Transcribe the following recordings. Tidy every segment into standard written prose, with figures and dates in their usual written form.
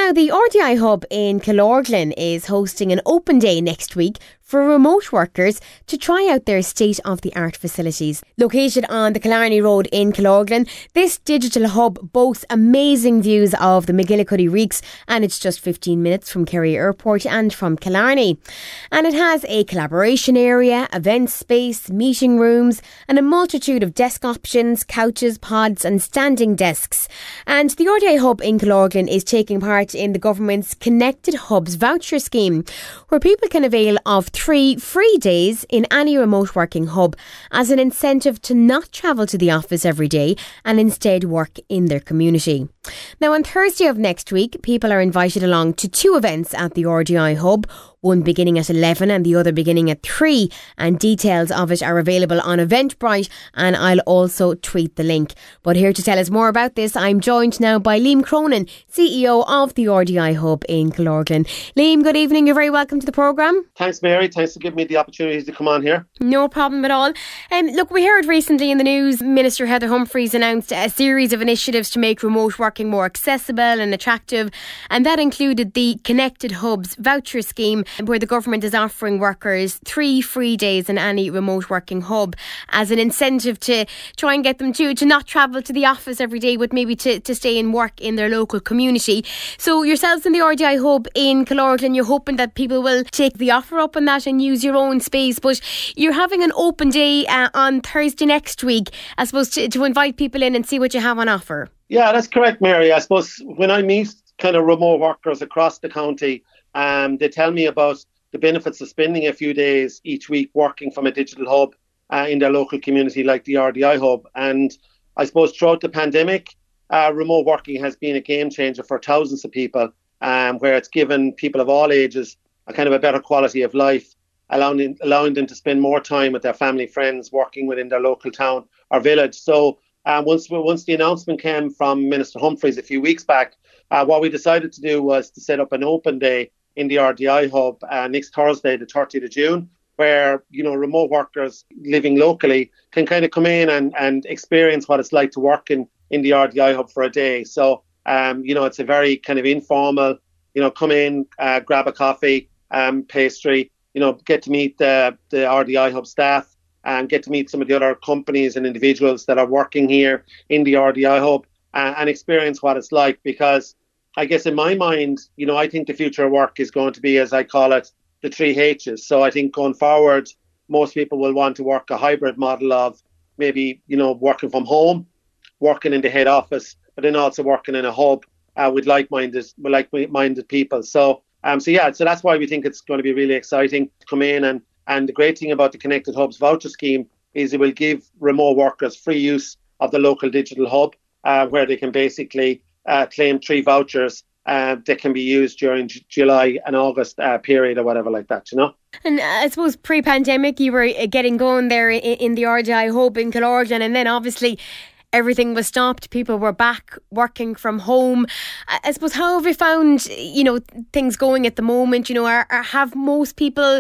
Now, the RDI Hub in Killorglin is hosting an open day next week for remote workers to try out their state-of-the-art facilities. Located on the Killarney Road in Killorglin, this digital hub boasts amazing views of the McGillicuddy Reeks, and it's just 15 minutes from Kerry Airport and from Killarney. And it has a collaboration area, event space, meeting rooms, and a multitude of desk options, couches, pods and standing desks. And the RDI Hub in Killorglin is taking part in the government's Connected Hubs voucher scheme, where people can avail of 3 free days in any remote working hub as an incentive to not travel to the office every day and instead work in their community. Now, on Thursday of next week, people are invited along to 2 events at the RDI Hub, one beginning at 11 and the other beginning at 3, and details of it are available on Eventbrite, and I'll also tweet the link. But here to tell us more about this, I'm joined now by Liam Cronin, CEO of the RDI Hub in Killorglin. Liam, good evening, you're very welcome to the programme. Thanks, Mary, thanks for giving me the opportunity to come on here. No problem at all. Look, we heard recently in the news, Minister Heather Humphreys announced a series of initiatives to make remote working more accessible and attractive, and that included the Connected Hubs voucher scheme, where the government is offering workers 3 free days in any remote working hub as an incentive to try and get them to not travel to the office every day, but maybe to stay and work in their local community. So yourselves in the RDI Hub in Killorglin, you're hoping that people will take the offer up on that and use your own space, but you're having an open day on Thursday next week, I suppose, to invite people in and see what you have on offer. Yeah, that's correct, Mary. I suppose when I meet kind of remote workers across the county, they tell me about the benefits of spending a few days each week working from a digital hub in their local community like the RDI Hub. And I suppose throughout the pandemic, remote working has been a game changer for thousands of people, where it's given people of all ages a kind of a better quality of life, allowing them to spend more time with their family, friends, working within their local town or village. So once the announcement came from Minister Humphreys a few weeks back, what we decided to do was to set up an open day in the RDI Hub next Thursday, the 30th of June, where, remote workers living locally can kind of come in and experience what it's like to work in the RDI Hub for a day. So, it's a very kind of informal, come in, grab a coffee, pastry, get to meet the RDI Hub staff and get to meet some of the other companies and individuals that are working here in the RDI Hub and experience what it's like. Because I guess in my mind, I think the future of work is going to be, as I call it, the 3 H's. So I think going forward, most people will want to work a hybrid model of maybe, working from home, working in the head office, but then also working in a hub with like-minded people. So that's why we think it's going to be really exciting to come in. And the great thing about the Connected Hubs voucher scheme is it will give remote workers free use of the local digital hub, where they can basically claim 3 vouchers that can be used during July and August period or whatever like that, And I suppose pre-pandemic you were getting going there in the RDI Hub in Killorglin, and then obviously everything was stopped. People were back working from home. I suppose, how have you found, things going at the moment? Have most people,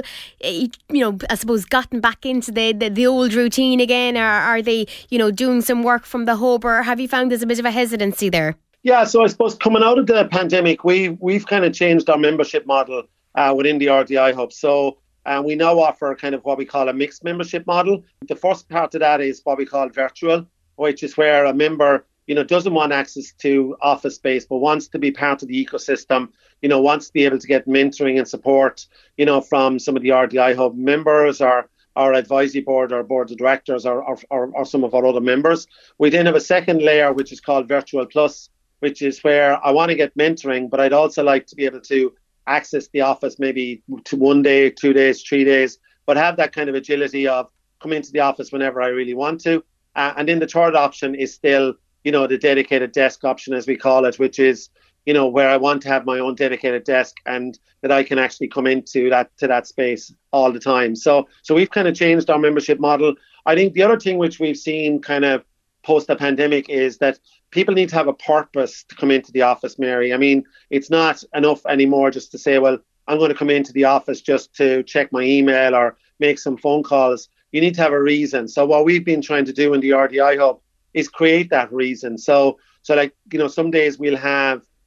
I suppose, gotten back into the old routine again? Or are they, doing some work from the hub? Or have you found there's a bit of a hesitancy there? Yeah, so I suppose coming out of the pandemic, we've kind of changed our membership model within the RDI Hub. So we now offer kind of what we call a mixed membership model. The first part of that is what we call virtual, which is where a member, doesn't want access to office space, but wants to be part of the ecosystem, wants to be able to get mentoring and support, from some of the RDI Hub members or our advisory board or board of directors or some of our other members. We then have a second layer, which is called Virtual Plus, which is where I want to get mentoring, but I'd also like to be able to access the office maybe to 1 day, 2 days, 3 days, but have that kind of agility of come into the office whenever I really want to. And then the third option is still, the dedicated desk option, as we call it, which is, where I want to have my own dedicated desk and that I can actually come into that space all the time. So we've kind of changed our membership model. I think the other thing which we've seen kind of post the pandemic is that people need to have a purpose to come into the office, Mary. I mean, it's not enough anymore just to say, well, I'm going to come into the office just to check my email or make some phone calls. You need to have a reason. So what we've been trying to do in the RDI Hub is create that reason. So like, some days we'll have,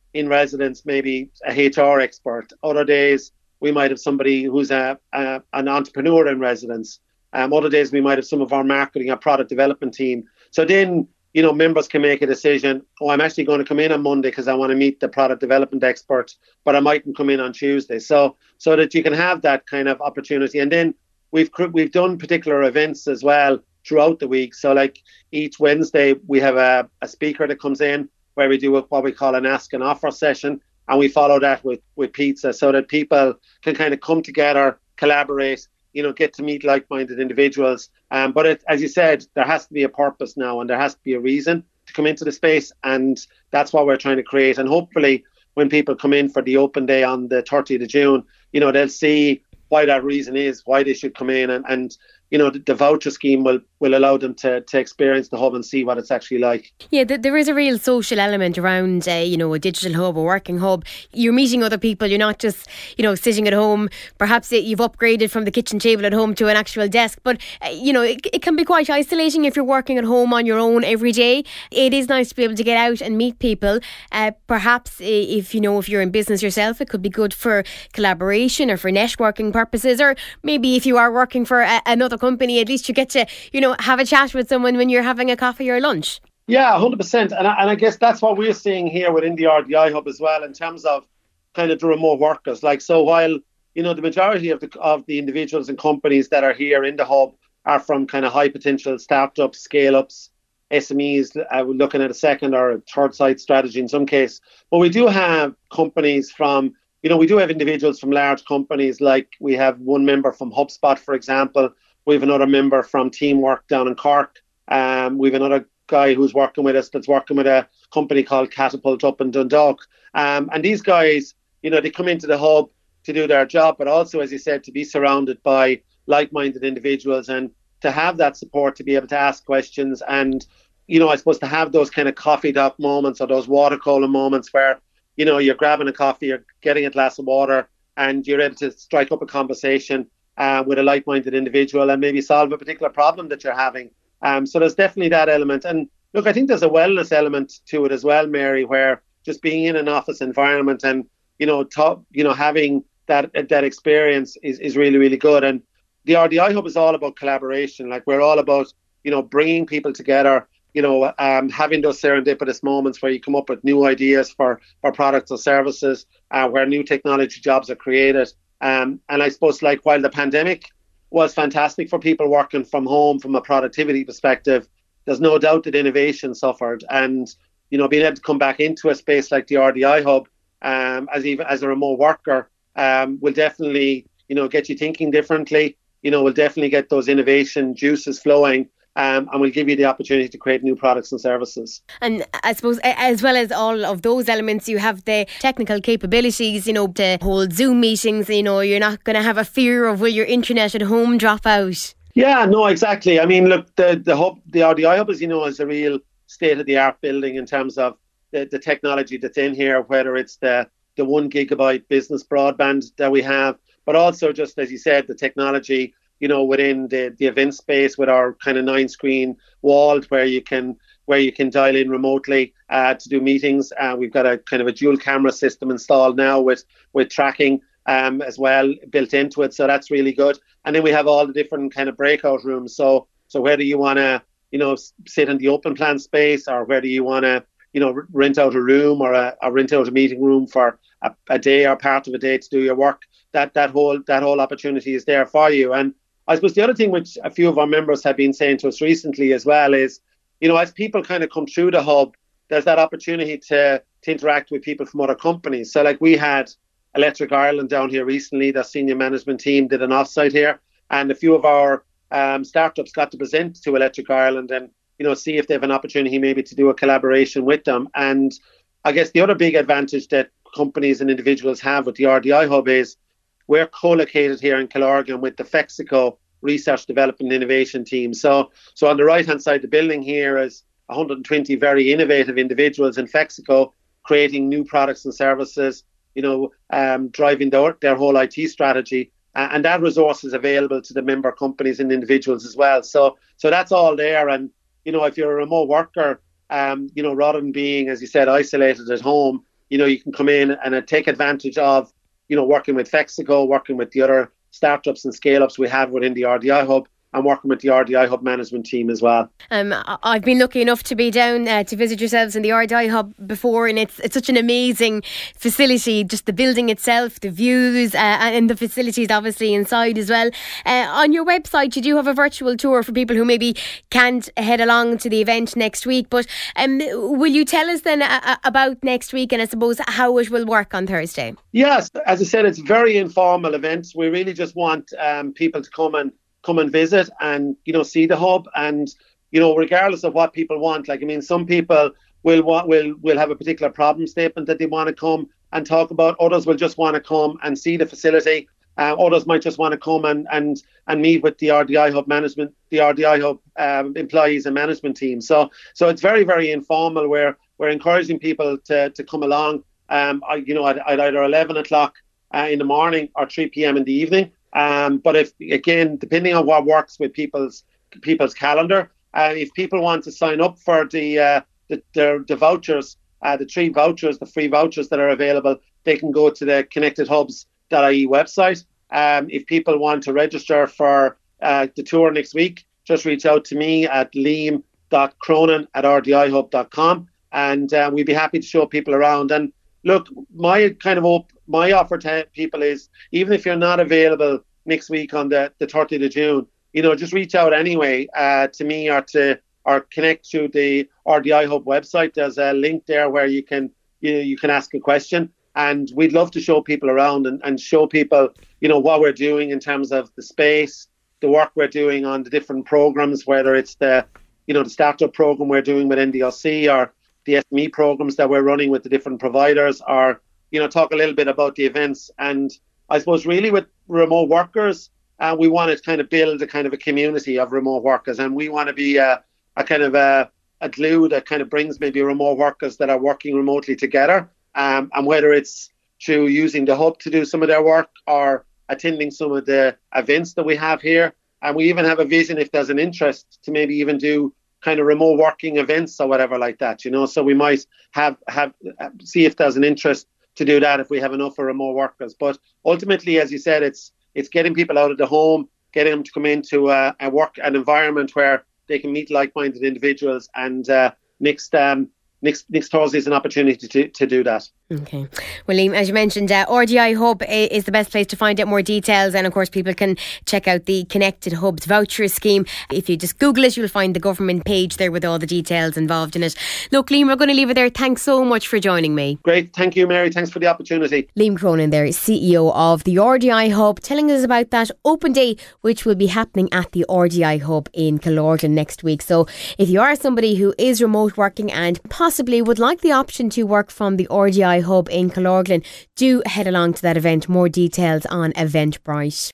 in residence, maybe a HR expert. Other days we might have somebody who's an entrepreneur in residence. Other days we might have some of our marketing or product development team. So then, members can make a decision. Oh, I'm actually going to come in on Monday because I want to meet the product development expert, but I mightn't come in on Tuesday. So that you can have that kind of opportunity. And then we've done particular events as well throughout the week. So like each Wednesday we have a speaker that comes in where we do what we call an ask and offer session, and we follow that with pizza so that people can kind of come together, collaborate, get to meet like-minded individuals. But as you said, there has to be a purpose now, and there has to be a reason to come into the space, and that's what we're trying to create. And hopefully when people come in for the open day on the 30th of June, they'll see why that reason is, why they should come in, and the voucher scheme will allow them to experience the hub and see what it's actually like. Yeah, there is a real social element around, a digital hub, a working hub. You're meeting other people. You're not just, sitting at home. Perhaps you've upgraded from the kitchen table at home to an actual desk. But, it can be quite isolating if you're working at home on your own every day. It is nice to be able to get out and meet people. Perhaps if you're in business yourself, it could be good for collaboration or for networking purposes. Or maybe if you are working for another company, at least you get to, have a chat with someone when you're having a coffee or lunch. Yeah, 100%. And I guess that's what we're seeing here within the RDI Hub as well, in terms of kind of the remote workers. Like, so while, the majority of the individuals and companies that are here in the hub are from kind of high potential startups, scale ups, SMEs, looking at a second or a third site strategy in some case. But we do have companies from, we do have individuals from large companies. Like we have one member from HubSpot, for example. We have another member from Teamwork down in Cork. We have another guy who's working with us that's working with a company called Catapult up in Dundalk. And these guys, they come into the hub to do their job, but also, as you said, to be surrounded by like-minded individuals and to have that support to be able to ask questions and, I suppose to have those kind of coffee dock moments or those water cooler moments where, you're grabbing a coffee, you're getting a glass of water and you're able to strike up a conversation with a like-minded individual and maybe solve a particular problem that you're having. So there's definitely that element. And look, I think there's a wellness element to it as well, Mary, where just being in an office environment and, having that experience is really, really good. And the RDI Hub is all about collaboration. Like we're all about, bringing people together, having those serendipitous moments where you come up with new ideas for products or services, where new technology jobs are created. And I suppose like while the pandemic was fantastic for people working from home from a productivity perspective, there's no doubt that innovation suffered. And, being able to come back into a space like the RDI Hub as a remote worker will definitely, get you thinking differently, will definitely get those innovation juices flowing. And will give you the opportunity to create new products and services. And I suppose as well as all of those elements, you have the technical capabilities, to hold Zoom meetings. You're not going to have a fear of will your internet at home drop out. Yeah, no, exactly. I mean, look, the hub, the RDI Hub, as you know, is a real state-of-the-art building in terms of the technology that's in here, whether it's the 1 gigabyte business broadband that we have, but also just, as you said, the technology within the event space with our kind of 9-screen wall where you can dial in remotely to do meetings. We've got a kind of a dual camera system installed now with tracking as well built into it. So that's really good. And then we have all the different kind of breakout rooms. So whether you want to, sit in the open plan space or whether you want to, rent out a room or rent out a meeting room for a day or part of a day to do your work, that whole opportunity is there for you. And I suppose the other thing which a few of our members have been saying to us recently as well is, as people kind of come through the hub, there's that opportunity to interact with people from other companies. So like we had Electric Ireland down here recently, the senior management team did an offsite here, and a few of our startups got to present to Electric Ireland and, see if they have an opportunity maybe to do a collaboration with them. And I guess the other big advantage that companies and individuals have with the RDI Hub is we're co-located here in Killorglin with the Fexico Research Development Innovation Team. So on the right-hand side of the building here is 120 very innovative individuals in Fexico creating new products and services, driving their whole IT strategy. And that resource is available to the member companies and individuals as well. So that's all there. And, if you're a remote worker, rather than being, as you said, isolated at home, you can come in and take advantage of, working with Fexico, working with the other startups and scale-ups we have within the RDI Hub, and working with the RDI Hub management team as well. I've been lucky enough to be down to visit yourselves in the RDI Hub before, and it's such an amazing facility, just the building itself, the views, and the facilities obviously inside as well. On your website you do have a virtual tour for people who maybe can't head along to the event next week, but will you tell us then about next week and I suppose how it will work on Thursday? Yes, as I said, it's very informal events. We really just want people to come and visit and see the hub, and regardless of what people want, some people will have a particular problem statement that they want to come and talk about. Others will just want to come and see the facility. Others might just want to come and meet with the RDI Hub management, the RDI Hub employees and management team. So it's very, very informal. We're encouraging people to come along at either 11 o'clock in the morning or 3 p.m. in the evening. But depending on what works with people's calendar, if people want to sign up for the vouchers, the 3 vouchers, the free vouchers that are available, they can go to the connectedhubs.ie website. If people want to register for the tour next week, just reach out to me at liam.cronin@rdihub.com, and we'd be happy to show people around. And look, my offer to people is, even if you're not available next week on the 30th of June, just reach out anyway to me or connect to the RDI Hub website. There's a link there where you can ask a question, and we'd love to show people around and show people what we're doing in terms of the space, the work we're doing on the different programs, whether it's the startup program we're doing with NDLC or the SME programs that we're running with the different providers, or talk a little bit about the events. And I suppose really with remote workers, we want to kind of build a kind of a community of remote workers, and we want to be a kind of a glue that kind of brings maybe remote workers that are working remotely together, and whether it's through using the hub to do some of their work or attending some of the events that we have here. And we even have a vision, if there's an interest, to maybe even do kind of remote working events or whatever like that, so we might have see if there's an interest to do that if we have enough for remote workers. But ultimately, as you said, it's getting people out of the home, getting them to come into an environment where they can meet like-minded individuals, and next Thursday is an opportunity to do that. Okay. Well, Liam, as you mentioned, RDI Hub is the best place to find out more details, and of course people can check out the Connected Hubs voucher scheme. If you just Google it, you'll find the government page there with all the details involved in it. Look, Liam, we're going to leave it there. Thanks so much for joining me. Great. Thank you, Mary. Thanks for the opportunity. Liam Cronin there, CEO of the RDI Hub, telling us about that open day which will be happening at the RDI Hub in Killorglin next week. So if you are somebody who is remote working and possibly would like the option to work from the RDI Hub in Killorglin, do head along to that event. More details on Eventbrite.